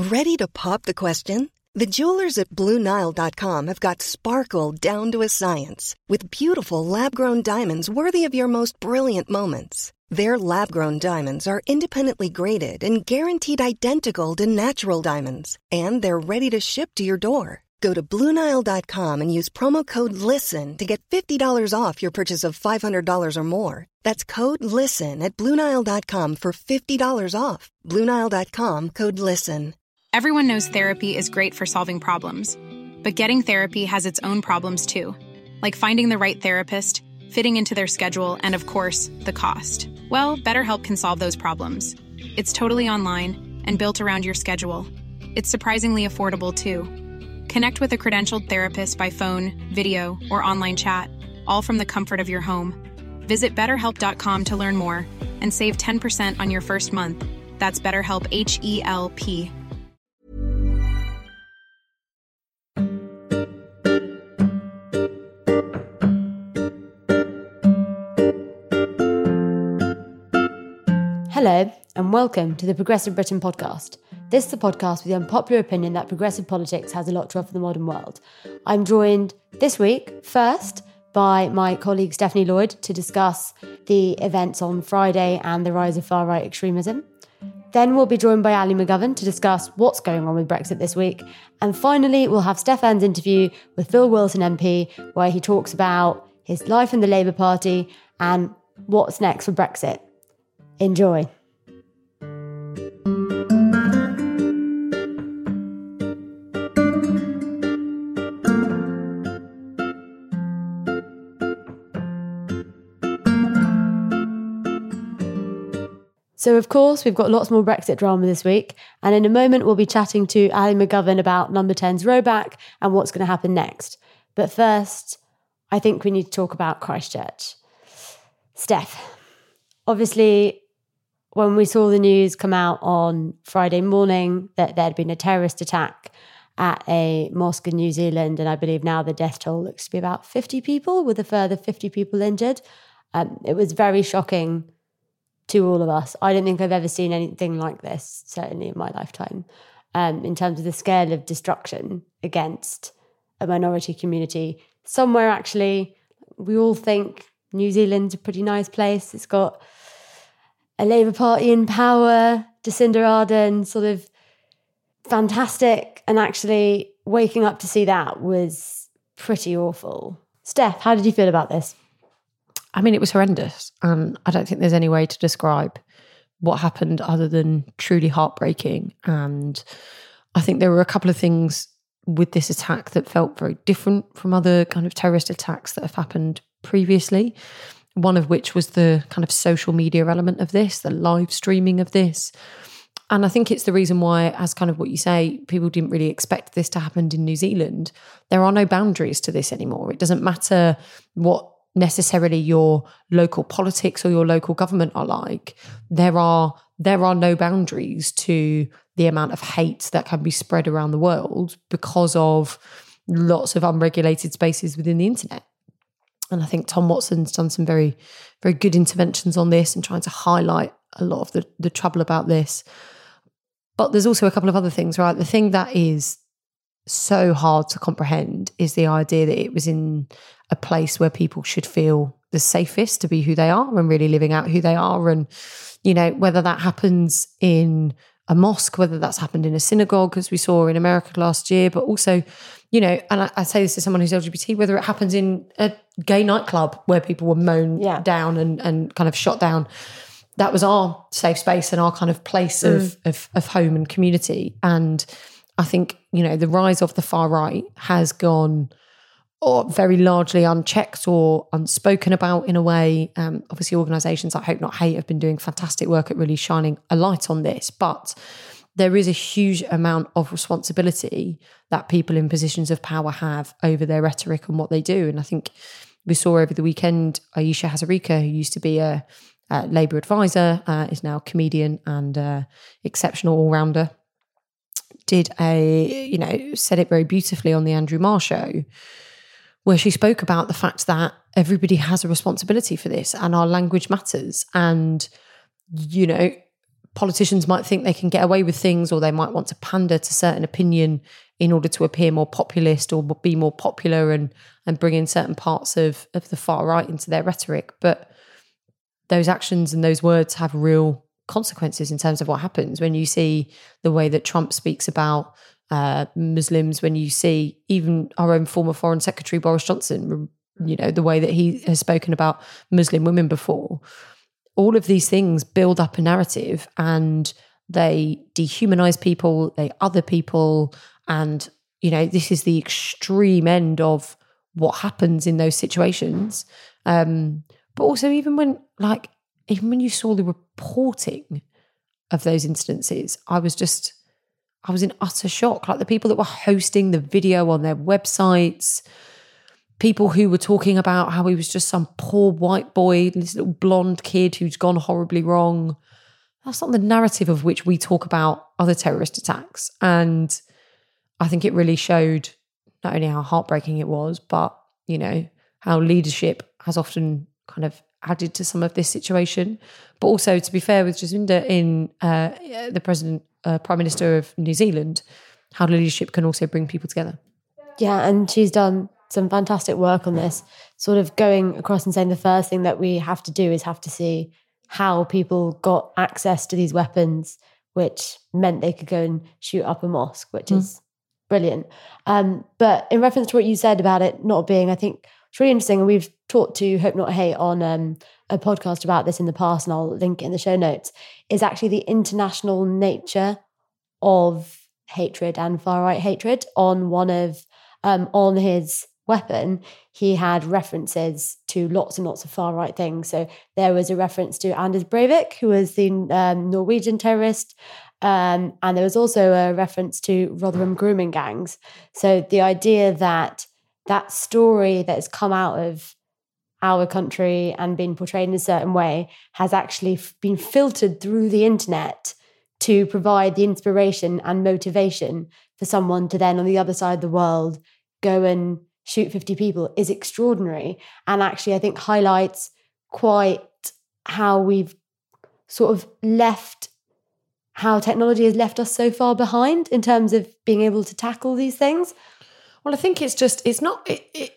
Ready to pop the question? The jewelers at BlueNile.com have got sparkle down to a science with beautiful lab-grown diamonds worthy of your most brilliant moments. Their lab-grown diamonds are independently graded and guaranteed identical to natural diamonds, and they're ready to ship to your door. Go to BlueNile.com and use promo code LISTEN to get $50 off your purchase of $500 or more. That's code LISTEN at BlueNile.com for $50 off. BlueNile.com, code LISTEN. Everyone knows therapy is great for solving problems, but getting therapy has its own problems too, like finding the right therapist, fitting into their schedule, and of course, the cost. Well, BetterHelp can solve those problems. It's totally online and built around your schedule. It's surprisingly affordable too. Connect with a credentialed therapist by phone, video, or online chat, all from the comfort of your home. Visit BetterHelp.com to learn more and save 10% on your first month. That's BetterHelp, H-E-L-P. Hello, and welcome to the Progressive Britain podcast. This is the podcast with the unpopular opinion that progressive politics has a lot to offer the modern world. I'm joined this week, first, by my colleague Stephanie Lloyd to discuss the events on Friday and the rise of far-right extremism. Then we'll be joined by Ali McGovern to discuss what's going on with Brexit this week. And finally, we'll have Stefan's interview with Phil Wilson MP, where he talks about his life in the Labour Party and what's next for Brexit. Enjoy. So, of course, we've got lots more Brexit drama this week. And in a moment, we'll be chatting to Ali McGovern about Number 10's rollback and what's going to happen next. But first, I think we need to talk about Christchurch. Steph, obviously, when we saw the news come out on Friday morning that there had been a terrorist attack at a mosque in New Zealand, and I believe now the death toll looks to be about 50 people, with a further 50 people injured. It was very shocking to all of us. I don't think I've ever seen anything like this, certainly in my lifetime, in terms of the scale of destruction against a minority community. Somewhere, actually, we all think New Zealand's a pretty nice place. It's got a Labour Party in power, Jacinda Ardern, sort of fantastic. And actually waking up to see that was pretty awful. Steph, how did you feel about this? I mean, it was horrendous. I don't think there's any way to describe what happened other than truly heartbreaking. And I think there were a couple of things with this attack that felt very different from other kind of terrorist attacks that have happened previously. One of which was the kind of social media element of this, the live streaming of this. And I think it's the reason why, as kind of what you say, people didn't really expect this to happen in New Zealand. There are no boundaries to this anymore. It doesn't matter what necessarily your local politics or your local government are like. There are no boundaries to the amount of hate that can be spread around the world because of lots of unregulated spaces within the internet. And I think Tom Watson's done some very, very good interventions on this and trying to highlight a lot of the trouble about this. But there's also a couple of other things, right? The thing that is so hard to comprehend is the idea that it was in a place where people should feel the safest to be who they are and really living out who they are. And, you know, whether that happens in a mosque, whether that's happened in a synagogue, as we saw in America last year, but also, you know, and I say this as someone who's LGBT, whether it happens in a gay nightclub where people were mown down and kind of shot down. That was our safe space and our kind of place of home and community. And I think, you know, the rise of the far right has gone very largely unchecked or unspoken about in a way. Obviously, organisations like Hope Not Hate have been doing fantastic work at really shining a light on this. But there is a huge amount of responsibility that people in positions of power have over their rhetoric and what they do. And I think we saw over the weekend, Ayesha Hazarika, who used to be a Labour advisor, is now a comedian and exceptional all-rounder, said it very beautifully on the Andrew Marr show, where she spoke about the fact that everybody has a responsibility for this and our language matters. And, you know, politicians might think they can get away with things, or they might want to pander to certain opinion in order to appear more populist or be more popular and bring in certain parts of the far right into their rhetoric. But those actions and those words have real consequences in terms of what happens when you see the way that Trump speaks about Muslims, when you see even our own former Foreign Secretary Boris Johnson, the way that he has spoken about Muslim women before. All of these things build up a narrative and they dehumanize people, they other people. And, this is the extreme end of what happens in those situations. But also even when you saw the reporting of those instances, I was in utter shock. Like the people that were hosting the video on their websites, people who were talking about how he was just some poor white boy, this little blonde kid who's gone horribly wrong. That's not the narrative of which we talk about other terrorist attacks. And I think it really showed not only how heartbreaking it was, but, how leadership has often kind of added to some of this situation. But also, to be fair with Jacinda, in the Prime Minister of New Zealand, how leadership can also bring people together. Yeah, and she's done some fantastic work on this, sort of going across and saying the first thing that we have to do is have to see how people got access to these weapons, which meant they could go and shoot up a mosque, which is brilliant. But in reference to what you said about it not being, I think it's really interesting, and we've talked to Hope Not Hate on a podcast about this in the past, and I'll link it in the show notes, is actually the international nature of hatred and far-right hatred. On his weapon, he had references to lots and lots of far-right things. So there was a reference to Anders Breivik, who was the Norwegian terrorist, and there was also a reference to Rotherham grooming gangs. So the idea that story that has come out of our country and been portrayed in a certain way has actually been filtered through the internet to provide the inspiration and motivation for someone to then on the other side of the world go and shoot 50 people is extraordinary. And actually, I think highlights quite how we've sort of how technology has left us so far behind in terms of being able to tackle these things. Well, I think it's not,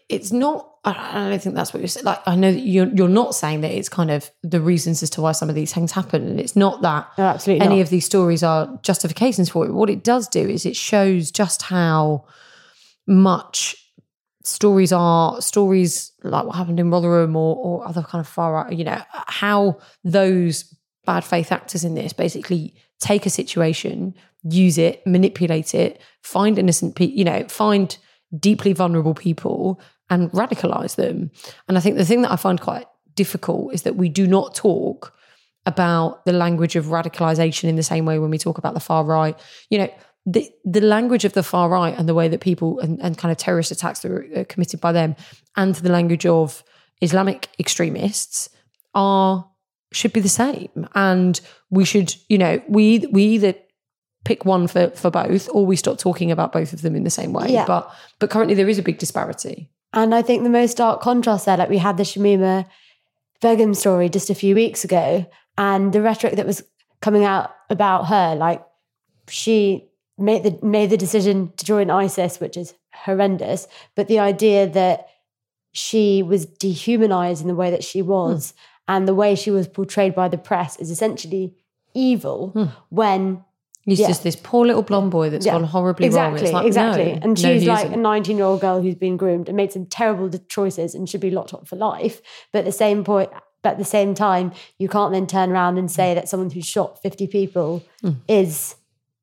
I don't think that's what you're saying. Like, I know that you're not saying that it's kind of the reasons as to why some of these things happen. And it's not that absolutely any not. of these stories are justifications for it. What it does do is it shows just how much stories like what happened in Rotherham or other kind of far right, how those bad faith actors in this basically take a situation, use it, manipulate it, find innocent people, find deeply vulnerable people and radicalize them. And I think the thing that I find quite difficult is that we do not talk about the language of radicalization in the same way when we talk about the far right. The language of the far right and the way that people and kind of terrorist attacks that are committed by them and the language of Islamic extremists should be the same. And we should, we either pick one for both or we stop talking about both of them in the same way. Yeah. But currently there is a big disparity. And I think the most stark contrast there, like we had the Shamima Begum story just a few weeks ago, and the rhetoric that was coming out about her, like she made the decision to join ISIS, which is horrendous, but the idea that she was dehumanized in the way that she was and the way she was portrayed by the press is essentially evil when he's just this poor little blonde boy that's gone horribly wrong. It's like, exactly. No, and she's like isn't. a 19-year-old girl who's been groomed and made some terrible choices and should be locked up for life. But at the same time, you can't then turn around and say that someone who's shot 50 people is,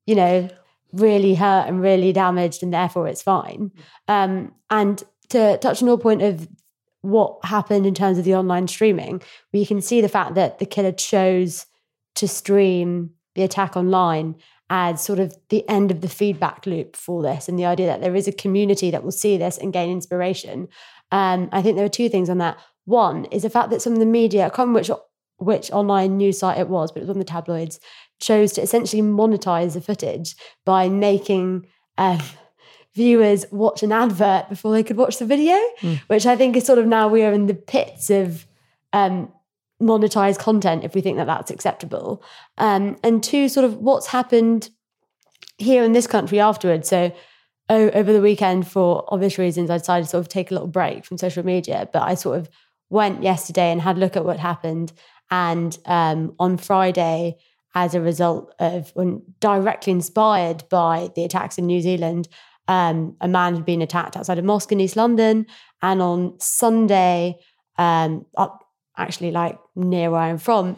really hurt and really damaged and therefore it's fine. And to touch on your point of what happened in terms of the online streaming, we can see the fact that the killer chose to stream the attack online as sort of the end of the feedback loop for this, and the idea that there is a community that will see this and gain inspiration. I think there are two things on that. One is the fact that some of the media, I can't remember which online news site it was, but it was on the tabloids, chose to essentially monetize the footage by making viewers watch an advert before they could watch the video, which I think is sort of now we are in the pits of monetize content if we think that that's acceptable. And two, sort of what's happened here in this country afterwards. So over the weekend, for obvious reasons, I decided to sort of take a little break from social media, but I sort of went yesterday and had a look at what happened. And on Friday, as a result of, directly inspired by the attacks in New Zealand, a man had been attacked outside a mosque in East London. And on Sunday, up actually like near where I'm from,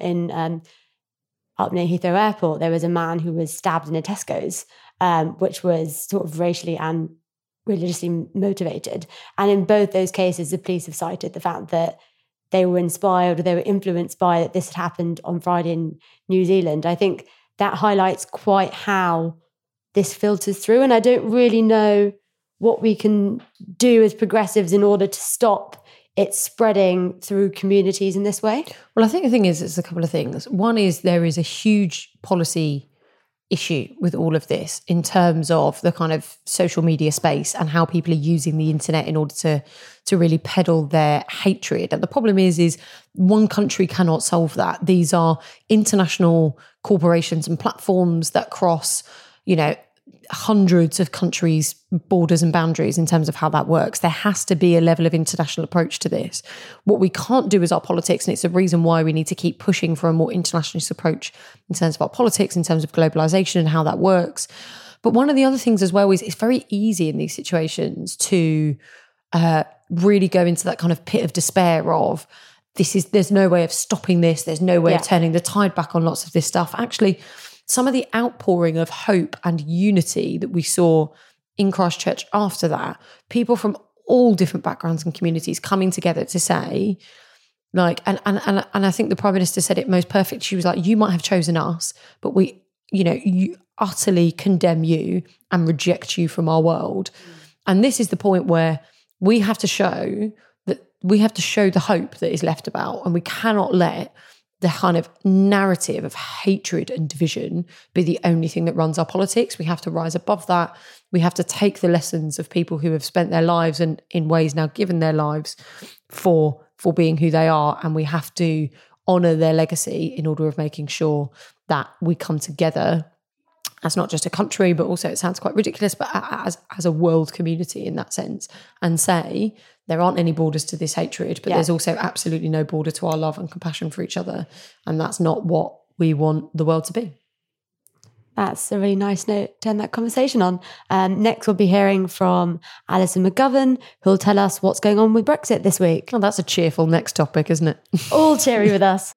up near Heathrow Airport, there was a man who was stabbed in a Tesco's, which was sort of racially and religiously motivated. And in both those cases, the police have cited the fact that they were inspired or they were influenced by that this had happened on Friday in New Zealand. I think that highlights quite how this filters through. And I don't really know what we can do as progressives in order to stop it spreading through communities in this way. Well, I think the thing is, it's a couple of things. One is there is a huge policy issue with all of this in terms of the kind of social media space and how people are using the internet in order to really peddle their hatred. And the problem is one country cannot solve that. These are international corporations and platforms that cross, hundreds of countries' borders and boundaries in terms of how that works. There has to be a level of international approach to this. What we can't do is our politics, and it's the reason why we need to keep pushing for a more internationalist approach in terms of our politics, in terms of globalization and how that works. But one of the other things as well is it's very easy in these situations to really go into that kind of pit of despair of there's no way of stopping this, there's no way of turning the tide back on lots of this stuff. Actually, some of the outpouring of hope and unity that we saw in Christchurch after that, people from all different backgrounds and communities coming together to say, like, and I think the Prime Minister said it most perfect. She was like, you might have chosen us, but we, you utterly condemn you and reject you from our world. And this is the point where we have to show the hope that is left about, and we cannot let the kind of narrative of hatred and division be the only thing that runs our politics. We have to rise above that. We have to take the lessons of people who have spent their lives and in ways now given their lives for being who they are. And we have to honour their legacy in order of making sure that we come together as not just a country, but also, it sounds quite ridiculous, but as a world community in that sense, and say there aren't any borders to this hatred, but there's also absolutely no border to our love and compassion for each other. And that's not what we want the world to be. That's a really nice note to end that conversation on. Next, we'll be hearing from Alison McGovern, who'll tell us what's going on with Brexit this week. Oh, that's a cheerful next topic, isn't it? All cheery with us.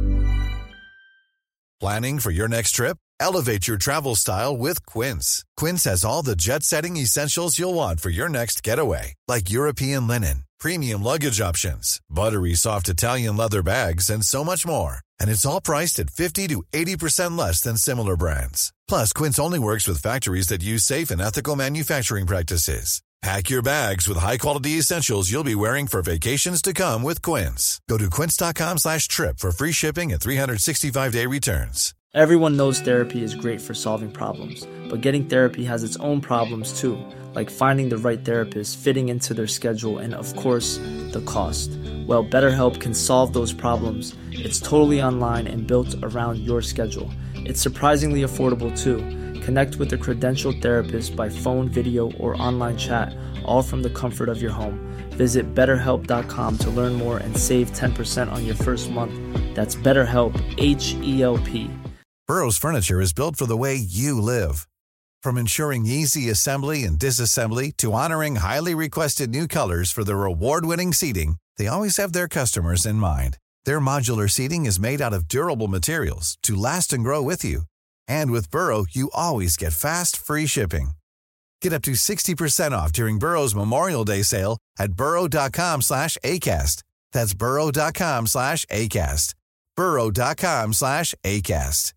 Planning for your next trip? Elevate your travel style with Quince. Quince has all the jet-setting essentials you'll want for your next getaway, like European linen, premium luggage options, buttery soft Italian leather bags, and so much more. And it's all priced at 50 to 80% less than similar brands. Plus, Quince only works with factories that use safe and ethical manufacturing practices. Pack your bags with high-quality essentials you'll be wearing for vacations to come with Quince. Go to quince.com/trip for free shipping and 365-day returns. Everyone knows therapy is great for solving problems, but getting therapy has its own problems too, like finding the right therapist, fitting into their schedule, and of course, the cost. Well, BetterHelp can solve those problems. It's totally online and built around your schedule. It's surprisingly affordable too. Connect with a credentialed therapist by phone, video, or online chat, all from the comfort of your home. Visit BetterHelp.com to learn more and save 10% on your first month. That's BetterHelp, H-E-L-P. Burrow's furniture is built for the way you live. From ensuring easy assembly and disassembly to honoring highly requested new colors for their award-winning seating, they always have their customers in mind. Their modular seating is made out of durable materials to last and grow with you. And with Burrow, you always get fast, free shipping. Get up to 60% off during Burrow's Memorial Day sale at burrow.com/ACAST. That's burrow.com/ACAST. burrow.com/ACAST.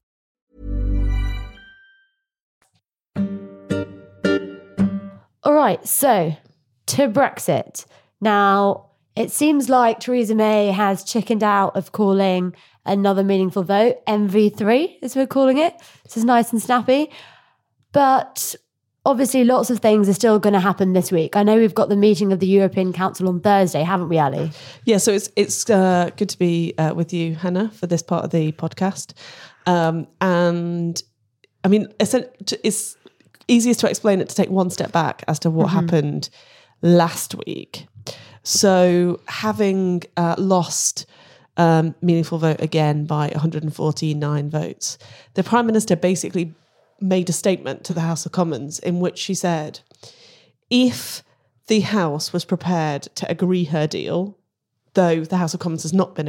All right, so to Brexit. Now, it seems like Theresa May has chickened out of calling another meaningful vote, MV3, as we're calling it. This is nice and snappy. But obviously lots of things are still going to happen this week. I know we've got the meeting of the European Council on Thursday, haven't we, Ali? Yeah, so it's good to be with you, Hannah, for this part of the podcast. And I mean, it's easiest to explain it to take one step back as to what happened last week. So having lost meaningful vote again by 149 votes, the Prime Minister basically made a statement to the House of Commons in which she said, if the House was prepared to agree her deal, though the House of Commons has not been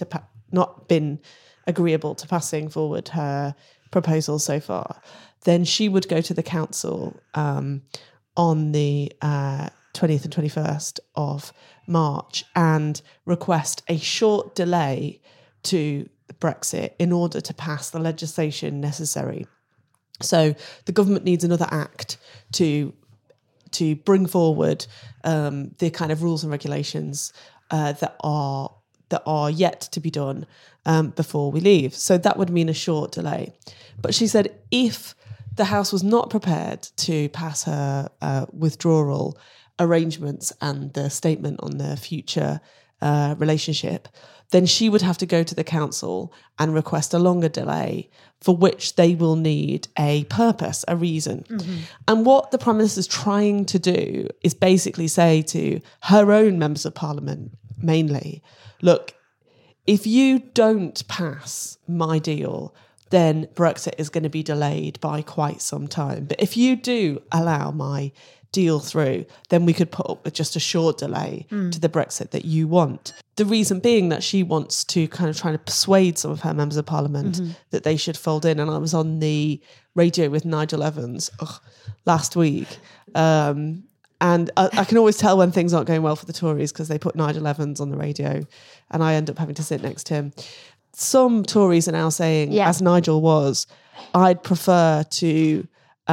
agreeable to passing forward her proposal so far, then she would go to the Council on the 20th and 21st of March and request a short delay to Brexit in order to pass the legislation necessary. So the government needs another act to bring forward the kind of rules and regulations that are yet to be done before we leave. So that would mean a short delay. But she said if the House was not prepared to pass her withdrawal arrangements and the statement on their future relationship, then she would have to go to the Council and request a longer delay for which they will need a purpose, a reason. And what the Prime Minister is trying to do is basically say to her own members of Parliament, mainly, look, if you don't pass my deal, then Brexit is going to be delayed by quite some time. But if you do allow my deal through, then we could put up with just a short delay to the Brexit that you want. The reason being that she wants to kind of try to persuade some of her members of Parliament that they should fold in. And I was on the radio with Nigel Evans last week. And I can always tell when things aren't going well for the Tories because they put Nigel Evans on the radio and I end up having to sit next to him. Some Tories are now saying, as Nigel was, I'd prefer to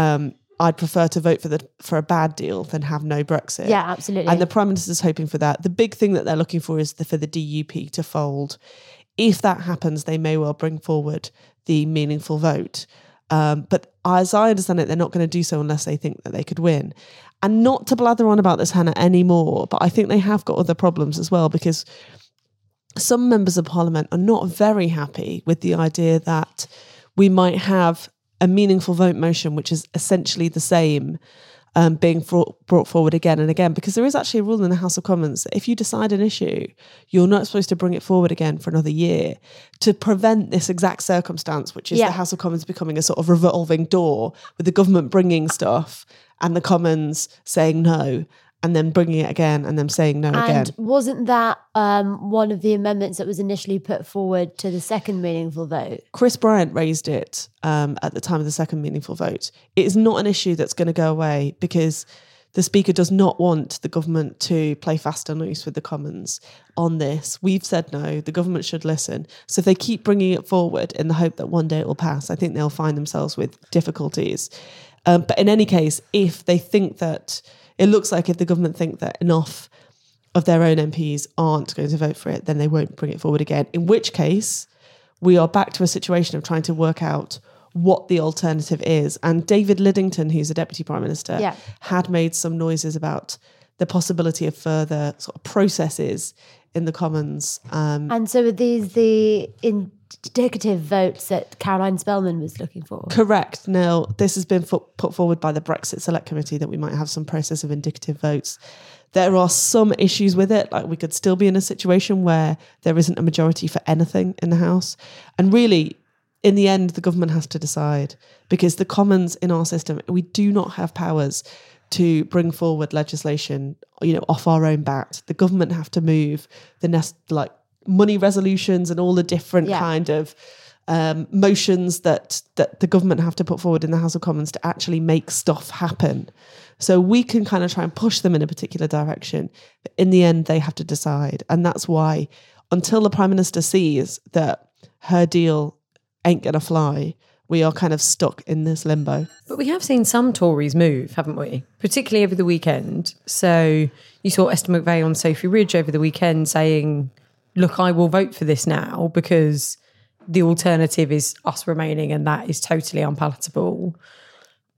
vote for a bad deal than have no Brexit. Yeah, absolutely. And the Prime Minister's hoping for that. The big thing that they're looking for is for the DUP to fold. If that happens, they may well bring forward the meaningful vote. But as I understand it, they're not going to do so unless they think that they could win. And not to blather on about this, Hannah, anymore, but I think they have got other problems as well, because some members of Parliament are not very happy with the idea that we might have a meaningful vote motion, which is essentially the same, being brought forward again and again, because there is actually a rule in the House of Commons that if you decide an issue, you're not supposed to bring it forward again for another year to prevent this exact circumstance, which is the House of Commons becoming a sort of revolving door with the government bringing stuff and the Commons saying no, and then bringing it again and then saying no again. And wasn't that one of the amendments that was initially put forward to the second meaningful vote? Chris Bryant raised it at the time of the second meaningful vote. It is not an issue that's going to go away because the Speaker does not want the government to play fast and loose with the Commons on this. We've said no, the government should listen. So if they keep bringing it forward in the hope that one day it will pass, I think they'll find themselves with difficulties. But in any case, if they think that, it looks like if the government think that enough of their own MPs aren't going to vote for it, then they won't bring it forward again. In which case, we are back to a situation of trying to work out what the alternative is. And David Lidington, who's a Deputy Prime Minister, had made some noises about the possibility of further sort of processes in the Commons. And so are these the indicative votes that Caroline Spelman was looking for? Correct. Now, this has been put forward by the Brexit Select Committee that we might have some process of indicative votes. There are some issues with it, like we could still be in a situation where there isn't a majority for anything in the House. And really, in the end, the government has to decide, because the Commons in our system, we do not have powers to bring forward legislation, off our own bat. The government have to move the money resolutions and all the different kind of motions that the government have to put forward in the House of Commons to actually make stuff happen. So we can kind of try and push them in a particular direction, but in the end, they have to decide. And that's why until the Prime Minister sees that her deal ain't going to fly, we are kind of stuck in this limbo. But we have seen some Tories move, haven't we? Particularly over the weekend. So you saw Esther McVey on Sophie Ridge over the weekend saying, look, I will vote for this now because the alternative is us remaining and that is totally unpalatable.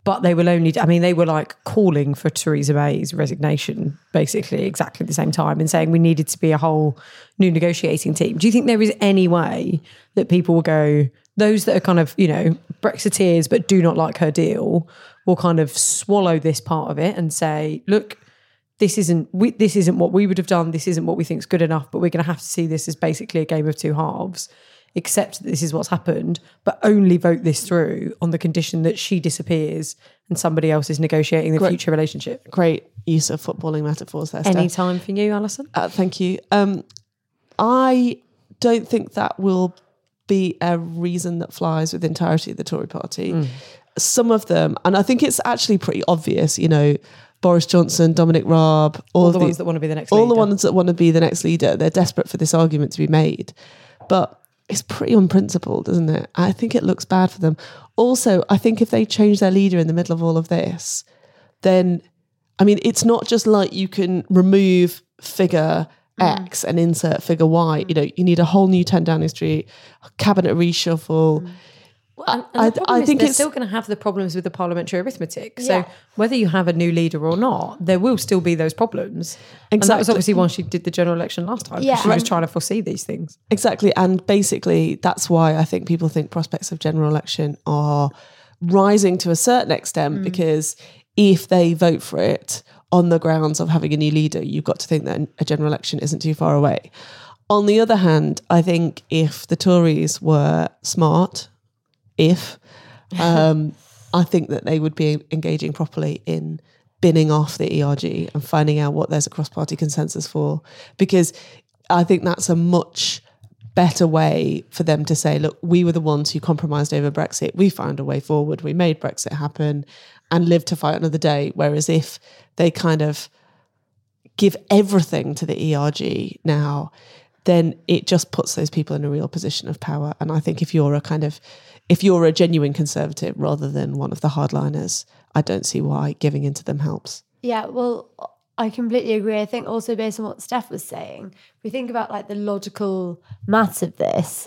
But they will only, they were like calling for Theresa May's resignation basically exactly at the same time and saying we needed to be a whole new negotiating team. Do you think there is any way that people will go, those that are kind of, Brexiteers but do not like her deal will kind of swallow this part of it and say, look, this isn't what we would have done. This isn't what we think is good enough, but we're going to have to see this as basically a game of two halves. Accept that this is what's happened, but only vote this through on the condition that she disappears and somebody else is negotiating the future relationship. Great use of footballing metaphors there, Steph. Any time for you, Alison? Thank you. I don't think that will be a reason that flies with the entirety of the Tory party. Some of them, and I think it's actually pretty obvious, Boris Johnson, Dominic Raab, all the ones that want to be the next leader. All the ones that want to be the next leader. They're desperate for this argument to be made. But it's pretty unprincipled, isn't it? I think it looks bad for them. Also, I think if they change their leader in the middle of all of this, then, it's not just like you can remove figure X and insert figure Y. You need a whole new 10 Downing Street, cabinet reshuffle. Well, and I think it's still going to have the problems with the parliamentary arithmetic. So whether you have a new leader or not, there will still be those problems. Exactly. And that was obviously why she did the general election last time. Yeah. She was trying to foresee these things. Exactly. And basically, that's why I think people think prospects of general election are rising to a certain extent, because if they vote for it on the grounds of having a new leader, you've got to think that a general election isn't too far away. On the other hand, I think if the Tories were smart, I think that they would be engaging properly in binning off the ERG and finding out what there's a cross-party consensus for, because I think that's a much better way for them to say, look, we were the ones who compromised over Brexit. We found a way forward. We made Brexit happen and lived to fight another day. Whereas if they kind of give everything to the ERG now, then it just puts those people in a real position of power. And I think if you're a genuine conservative rather than one of the hardliners, I don't see why giving in to them helps. Yeah, well, I completely agree. I think also based on what Steph was saying, if we think about like the logical maths of this,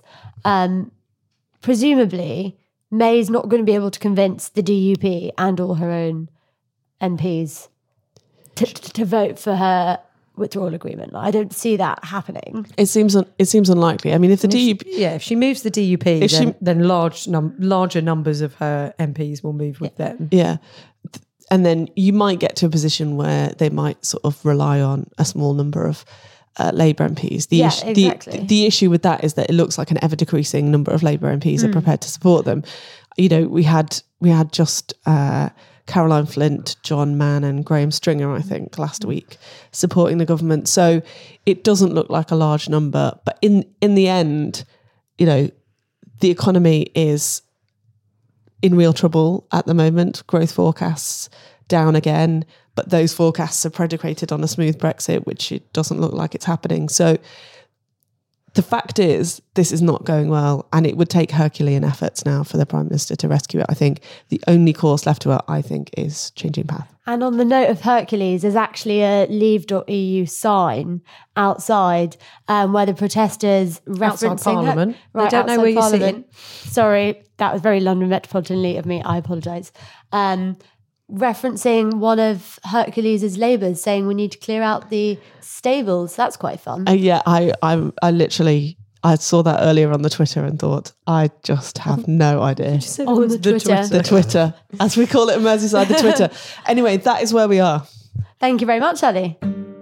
presumably May's not going to be able to convince the DUP and all her own MPs to vote for her withdrawal agreement. I don't see that happening. It seems unlikely. If the DUP, if she moves the DUP, then larger numbers of her MPs will move with them. Yeah, and then you might get to a position where they might sort of rely on a small number of Labour MPs. The issue with that is that it looks like an ever decreasing number of Labour MPs are prepared to support them. We had just Caroline Flint, John Mann and Graham Stringer, I think, last week, supporting the government. So it doesn't look like a large number. But in the end, the economy is in real trouble at the moment. Growth forecasts down again. But those forecasts are predicated on a smooth Brexit, which it doesn't look like it's happening. So the fact is, this is not going well, and it would take Herculean efforts now for the Prime Minister to rescue it. I think the only course left to her, is changing path. And on the note of Hercules, there's actually a leave.eu sign outside where the protesters referencing... Outside Parliament. Right, I don't know where you see it. Sorry, that was very London Metropolitan of me. I apologise. Referencing one of Hercules' labours, saying we need to clear out the stables. That's quite fun. I literally saw that earlier on the Twitter and thought, I just have no idea. On the Twitter. The Twitter, as we call it in Merseyside, the Twitter. Anyway, that is where we are. Thank you very much, Ali.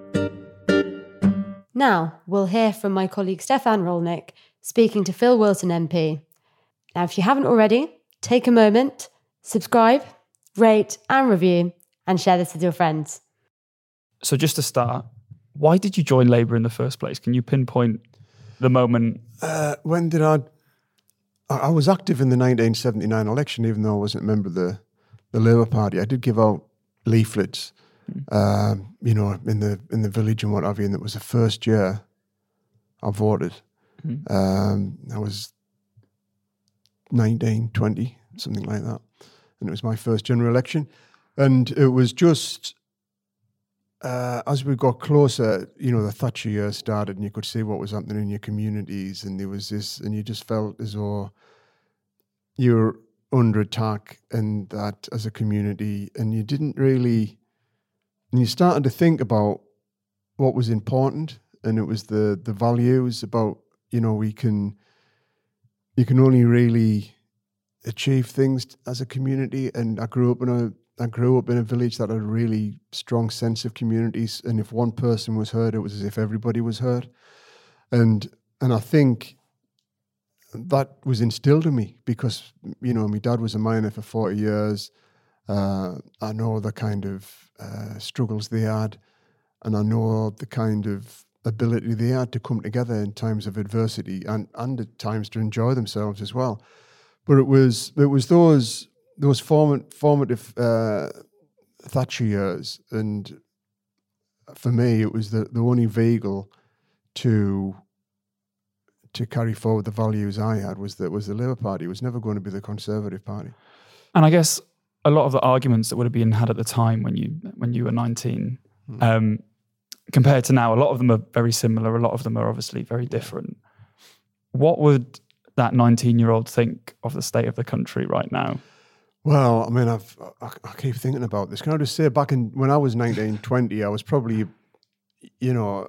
Now, we'll hear from my colleague Stefan Rolnick speaking to Phil Wilson MP. Now, if you haven't already, take a moment, subscribe, rate and review, and share this with your friends. So just to start, why did you join Labour in the first place? Can you pinpoint the moment? When did I was active in the 1979 election, even though I wasn't a member of the Labour Party. I did give out leaflets, in the village and what have you, and it was the first year I voted. I was 19, 20, something like that. And it was my first general election. And it was just, as we got closer, the Thatcher years started and you could see what was happening in your communities. And there was this, and you just felt as though you're under attack, and that as a community, and you didn't really, and you started to think about what was important, and it was the values about, you know, you can only really achieve things as a community. And I grew up in a village that had a really strong sense of communities, and if one person was hurt, it was as if everybody was hurt. And I think that was instilled in me because, you know, my dad was a miner for 40 years. I know the kind of struggles they had, and I know the kind of ability they had to come together in times of adversity and at times to enjoy themselves as well. But it was those formative Thatcher years, and for me, it was the only vehicle to carry forward the values I had was the Labour Party. It was never going to be the Conservative Party. And I guess a lot of the arguments that would have been had at the time when you were 19, compared to now, a lot of them are very similar. A lot of them are obviously very different. What would that 19-year-old think of the state of the country right now? Well, I mean, I keep thinking about this. Can I just say, back when I was 19, 20, I was probably, you know,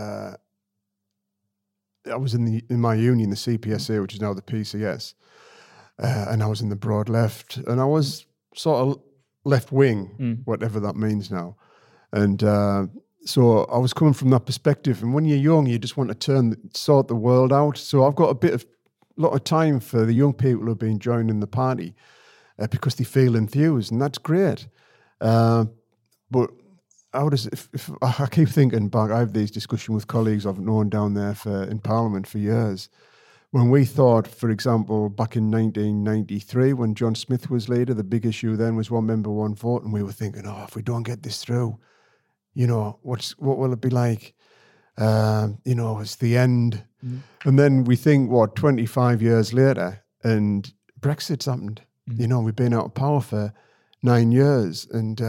I was in my union, the CPSA, which is now the PCS, and I was in the broad left, and I was sort of left wing, whatever that means now. And so I was coming from that perspective. And when you're young, you just want to sort the world out. So I've got a lot of time for the young people who have been joining the party because they feel enthused, and that's great. But if I keep thinking back, I have these discussions with colleagues I've known down there in Parliament for years. When we thought, for example, back in 1993, when John Smith was leader, the big issue then was one member, one vote, and we were thinking, if we don't get this through, you know, what will it be like? You know, it's the end. And then we think, 25 years later, and Brexit's happened. You know, we've been out of power for 9 years, and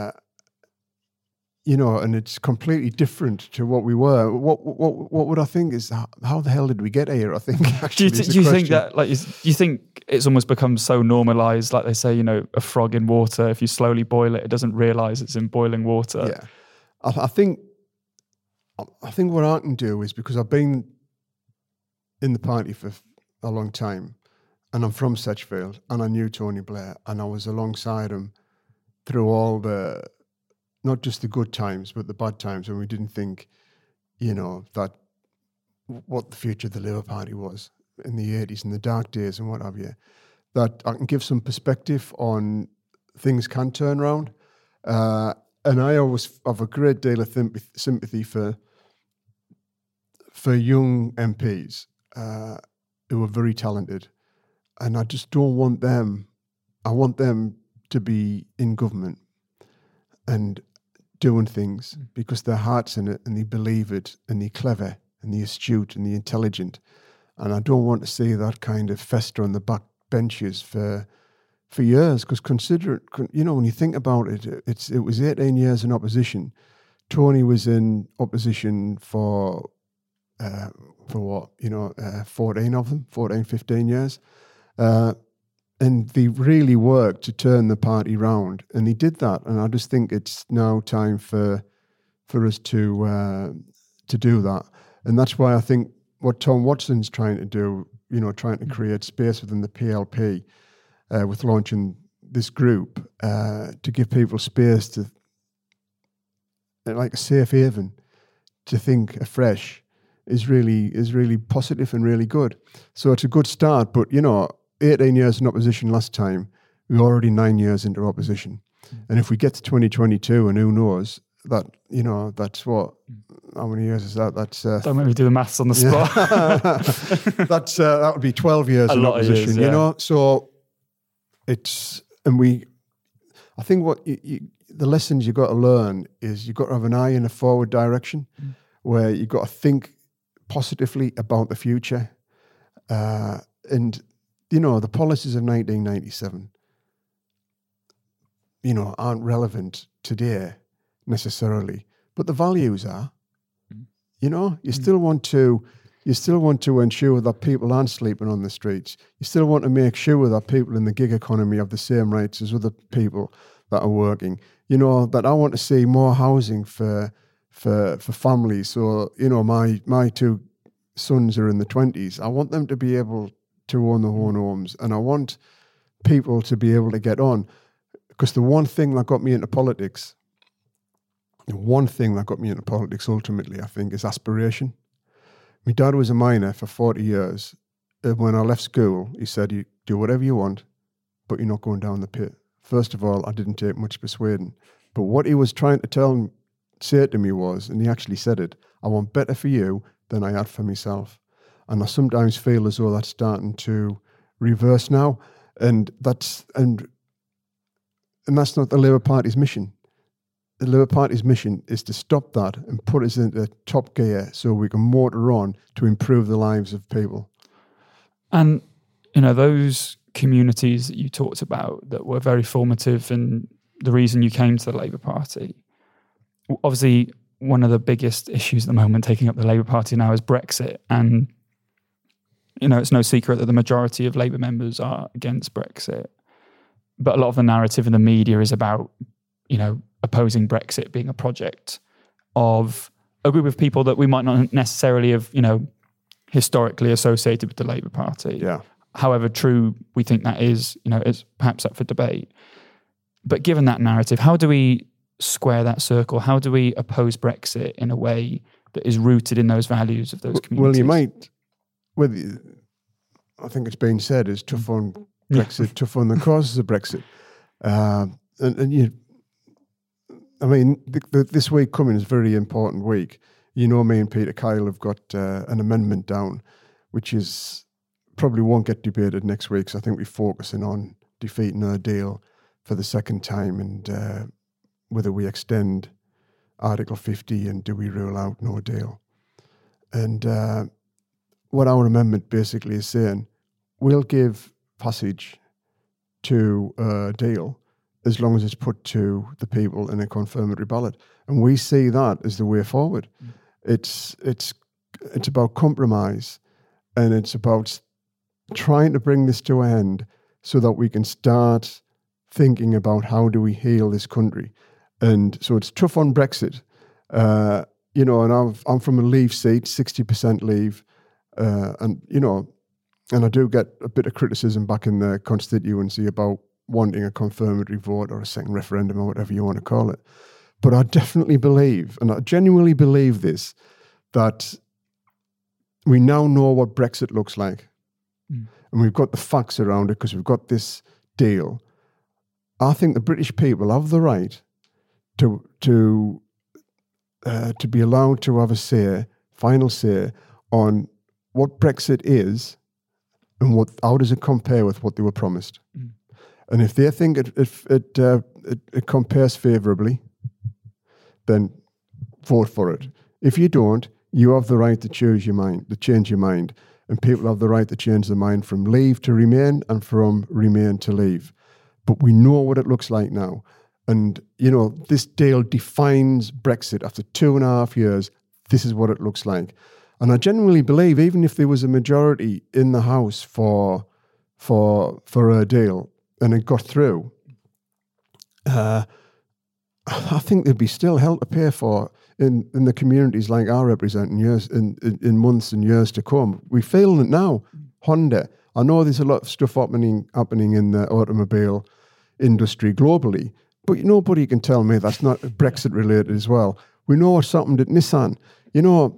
you know, and it's completely different to what we were. What would I think is how the hell did we get here? I think actually. Do you think that, like, you think it's almost become so normalized? Like they say, you know, a frog in water, if you slowly boil it, it doesn't realize it's in boiling water. Yeah, I think what I can do is, because I've been in the party for a long time, and I'm from Sedgefield, and I knew Tony Blair, and I was alongside him through all the, not just the good times, but the bad times when we didn't think, you know, that what the future of the Labour Party was in the 80s and the dark days and what have you, that I can give some perspective on things can turn around. And I always have a great deal of sympathy for young MPs who are very talented. And I just don't want them, I want them to be in government and doing things because their heart's in it and they believe it and they're clever and they're astute and they're intelligent. And I don't want to see that kind of fester on the back benches for years, because consider it, you know, when you think about it, it was 18 years in opposition. Tony was in opposition for what, you know, 14, 15 years. And they really worked to turn the party round, and they did that. And I just think it's now time for us to do that. And that's why I think what Tom Watson's trying to do, you know, trying to create space within the PLP with launching this group to give people space to, like a safe haven, to think afresh is really positive and really good. So it's a good start. But, you know, 18 years in opposition last time, we're already 9 years into opposition. And if we get to 2022, and who knows, that, you know, that's what, how many years is that? That's don't make me do the maths on the spot. That's that would be 12 years in opposition, years, yeah. You know. So it's, and I think what the lessons you got to learn is you've got to have an eye in a forward direction, where you've got to think positively about the future, and you know, the policies of 1997, you know, aren't relevant today necessarily, but the values are. You know, you still want to You still want to ensure that people aren't sleeping on the streets. You still want to make sure that people in the gig economy have the same rights as other people that are working. You know, that I want to see more housing for families. So, you know, my two sons are in the 20s. I want them to be able to own their own homes, and I want people to be able to get on. Because the one thing that got me into politics ultimately, I think, is aspiration. My dad was a miner for 40 years. When I left school, he said, you do whatever you want, but you're not going down the pit. First of all, I didn't take much persuading. But what he was trying to say to me was, and he actually said it, I want better for you than I had for myself. And I sometimes feel as though that's starting to reverse now. And that's not the Labour Party's mission. The Labour Party's mission is to stop that and put us into top gear so we can motor on to improve the lives of people. And, you know, those communities that you talked about that were very formative and the reason you came to the Labour Party, obviously one of the biggest issues at the moment taking up the Labour Party now is Brexit. And, you know, it's no secret that the majority of Labour members are against Brexit. But a lot of the narrative in the media is about, you know, opposing Brexit being a project of a group of people that we might not necessarily have, you know, historically associated with the Labour Party. Yeah. However true we think that is, you know, is perhaps up for debate. But given that narrative, how do we square that circle? How do we oppose Brexit in a way that is rooted in those values of those communities? Well, you might, I think it's been said, is tough on Brexit, tough on the causes of Brexit. This week coming is a very important week. You know, me and Peter Kyle have got an amendment down, which is probably won't get debated next week. So I think we're focusing on defeating our deal for the second time and whether we extend Article 50 and do we rule out no deal. And what our amendment basically is saying, we'll give passage to a deal as long as it's put to the people in a confirmatory ballot. And we see that as the way forward. It's about compromise, and it's about trying to bring this to an end so that we can start thinking about how do we heal this country. And so it's tough on Brexit. You know, and I'm from a Leave seat, 60% Leave. And, you know, and I do get a bit of criticism back in the constituency about wanting a confirmatory vote or a second referendum or whatever you want to call it. But I definitely believe, and I genuinely believe this, that we now know what Brexit looks like. And we've got the facts around it because we've got this deal. I think the British people have the right to be allowed to have a say, final say, on what Brexit is and how does it compare with what they were promised. And if they think it compares favourably, then vote for it. If you don't, you have the right to change your mind, and people have the right to change their mind from Leave to Remain and from Remain to Leave. But we know what it looks like now. And, you know, this deal defines Brexit. After 2.5 years, this is what it looks like. And I genuinely believe, even if there was a majority in the House for a deal and it got through, I think there'd be still hell to pay for in the communities like I represent in months and years to come. We're feeling it now. Honda. I know there's a lot of stuff happening in the automobile industry globally, but nobody can tell me that's not Brexit related as well. We know what's happened at Nissan. You know,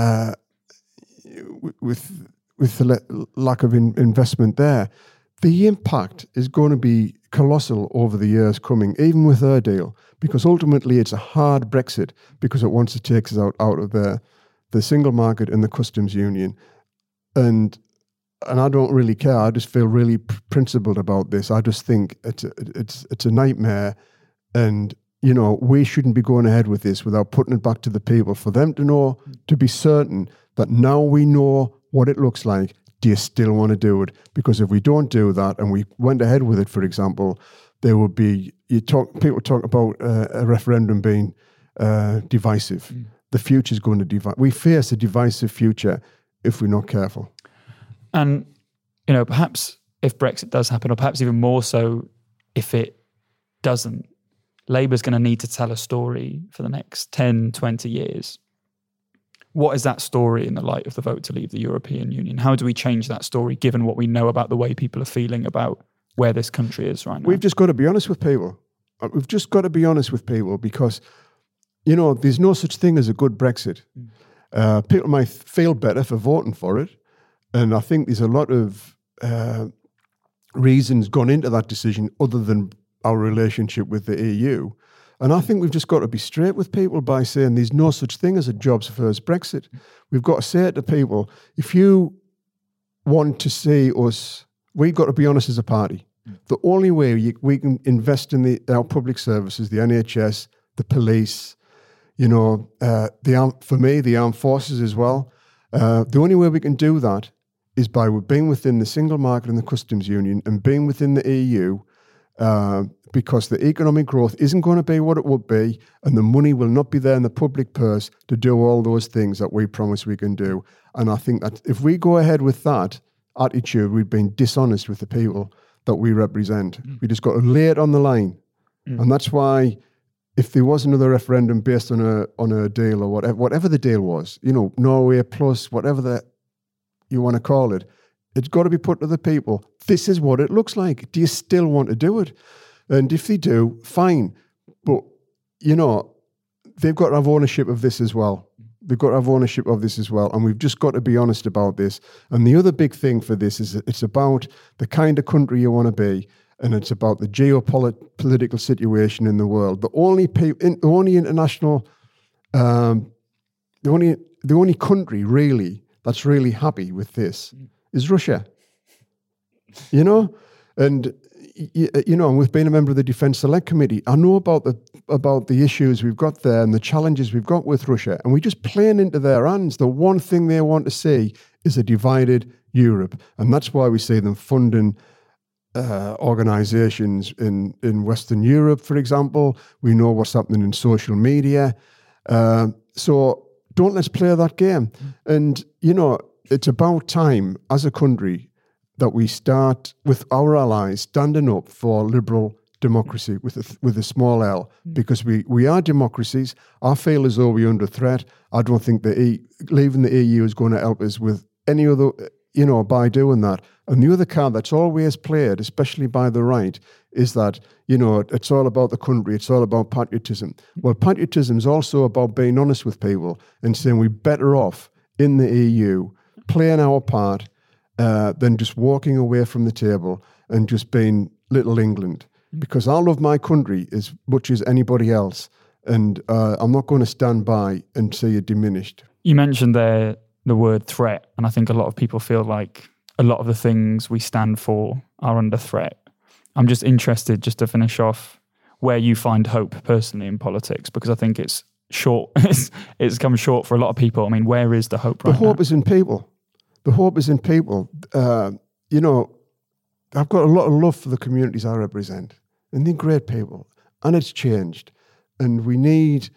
with the lack of investment there, the impact is going to be colossal over the years coming, even with their deal, because ultimately it's a hard Brexit because it wants to take us out of the single market and the customs union. And I don't really care. I just feel really principled about this. I just think it's a nightmare, and you know, we shouldn't be going ahead with this without putting it back to the people for them to know, to be certain that now we know what it looks like. Do you still want to do it? Because if we don't do that and we went ahead with it, for example, there would be people talk about a referendum being divisive. The future is going to divide. We face a divisive future if we're not careful. And, perhaps if Brexit does happen, or perhaps even more so if it doesn't, Labour's going to need to tell a story for the next 10, 20 years. What is that story in the light of the vote to leave the European Union? How do we change that story given what we know about the way people are feeling about where this country is right now? We've just got to be honest with people. We've just got to be honest with people because, there's no such thing as a good Brexit. People might feel better for voting for it. And I think there's a lot of reasons gone into that decision other than our relationship with the EU. And I think we've just got to be straight with people by saying there's no such thing as a jobs first Brexit. We've got to say to people, if you want to see us, we've got to be honest as a party. The only way we can invest in our public services, the NHS, the police, for me, the armed forces as well. The only way we can do that is by being within the single market and the customs union and being within the EU, because the economic growth isn't going to be what it would be, and the money will not be there in the public purse to do all those things that we promise we can do. And I think that if we go ahead with that attitude, we've been dishonest with the people that we represent. We just got to lay it on the line. And that's why if there was another referendum based on a deal or whatever the deal was, Norway plus, whatever you want to call it, it's got to be put to the people. This is what it looks like. Do you still want to do it? And if they do, fine. But, they've got to have ownership of this as well. They've got to have ownership of this as well. And we've just got to be honest about this. And the other big thing for this is it's about the kind of country you want to be. And it's about the geopolitical situation in the world. The only country really that's really happy with this is Russia. And we've been a member of the Defence Select Committee. I know about the issues we've got there and the challenges we've got with Russia, and we just playing into their hands. The one thing they want to see is a divided Europe, and that's why we see them funding organisations in Western Europe, for example. We know what's happening in social media. So let's play that game. And, it's about time as a country that we start with our allies standing up for liberal democracy with a small L, because we are democracies. I feel as though we're under threat. I don't think leaving the EU is going to help us with any other, by doing that. And the other card that's always played, especially by the right, is that, it's all about the country, it's all about patriotism. Well, patriotism is also about being honest with people and saying we're better off in the EU, playing our part, than just walking away from the table and just being little England. Because I love my country as much as anybody else, and I'm not going to stand by and see it diminished. You mentioned there the word threat, and I think a lot of people feel like a lot of the things we stand for are under threat. I'm just interested, just to finish off, where you find hope personally in politics, because I think it's short. It's come short for a lot of people. I mean, where is the hope right now? The hope is in people. The hope is in people. I've got a lot of love for the communities I represent, and they're great people, and it's changed. And we need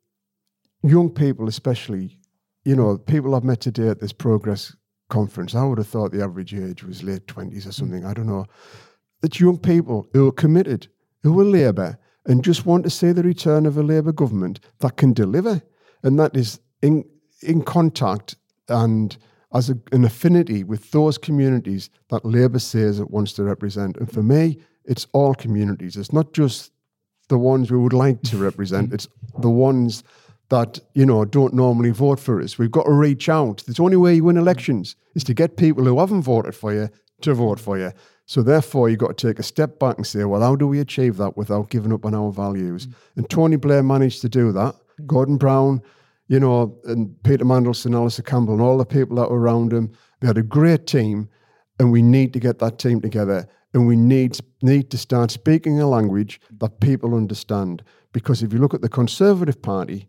young people, especially, people I've met today at this Progress conference. I would have thought the average age was late 20s or something. I don't know. It's young people who are committed, who are Labour, and just want to see the return of a Labour government that can deliver, and that is in contact and as an affinity with those communities that Labour says it wants to represent. And for me, it's all communities. It's not just the ones we would like to represent. It's the ones that, don't normally vote for us. We've got to reach out. The only way you win elections is to get people who haven't voted for you to vote for you. So therefore, you've got to take a step back and say, well, how do we achieve that without giving up on our values? And Tony Blair managed to do that. Gordon Brown, and Peter Mandelson, Alistair Campbell, and all the people that were around him. They had a great team, and we need to get that team together, and we need to start speaking a language that people understand. Because if you look at the Conservative Party,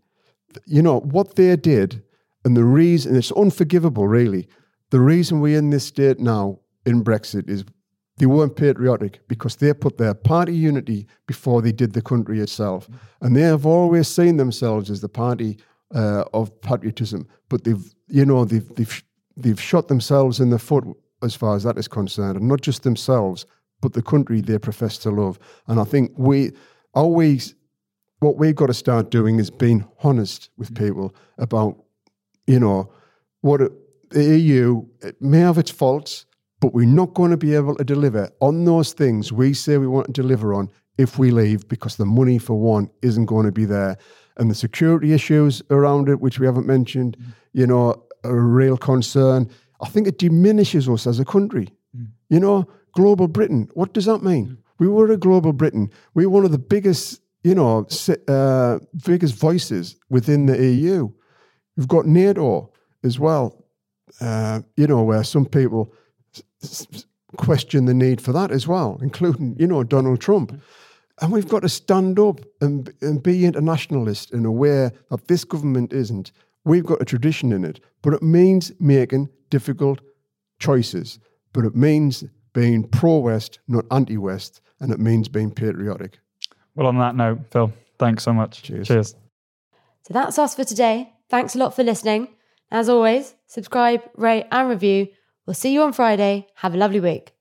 what they did, and the reason, it's unforgivable, really. The reason we're in this state now in Brexit is they weren't patriotic, because they put their party unity before they did the country itself. And they have always seen themselves as the party of patriotism, but they've they've shot themselves in the foot as far as that is concerned, and not just themselves, but the country they profess to love. And I think what we've got to start doing is being honest with people about, the EU, it may have its faults, but we're not going to be able to deliver on those things we say we want to deliver on if we leave, because the money, for one, isn't going to be there. And the security issues around it, which we haven't mentioned, are a real concern. I think it diminishes us as a country. Global Britain, what does that mean? We were a global Britain. We're one of the biggest, biggest voices within the EU. We've got NATO as well, where some people question the need for that as well, including, Donald Trump. And we've got to stand up and be internationalist and aware that this government isn't. We've got a tradition in it, but it means making difficult choices. But it means being pro-West, not anti-West, and it means being patriotic. Well, on that note, Phil, thanks so much. Cheers. So that's us for today. Thanks a lot for listening. As always, subscribe, rate and review. We'll see you on Friday. Have a lovely week.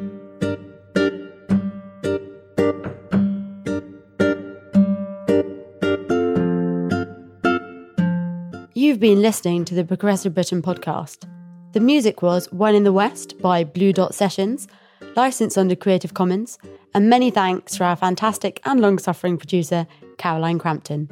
You've been listening to the Progressive Britain podcast. The music was One in the West by Blue Dot Sessions, licensed under Creative Commons, and many thanks to our fantastic and long-suffering producer, Caroline Crampton.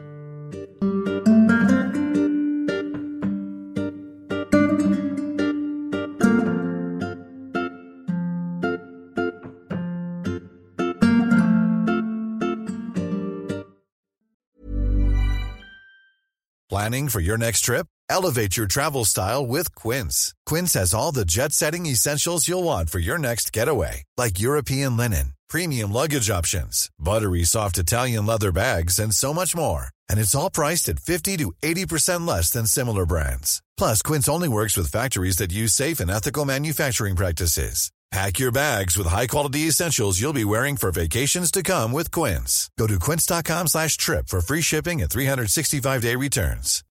Planning for your next trip? Elevate your travel style with Quince. Quince has all the jet-setting essentials you'll want for your next getaway, like European linen, premium luggage options, buttery soft Italian leather bags, and so much more. And it's all priced at 50 to 80% less than similar brands. Plus, Quince only works with factories that use safe and ethical manufacturing practices. Pack your bags with high-quality essentials you'll be wearing for vacations to come with Quince. Go to quince.com/trip for free shipping and 365-day returns.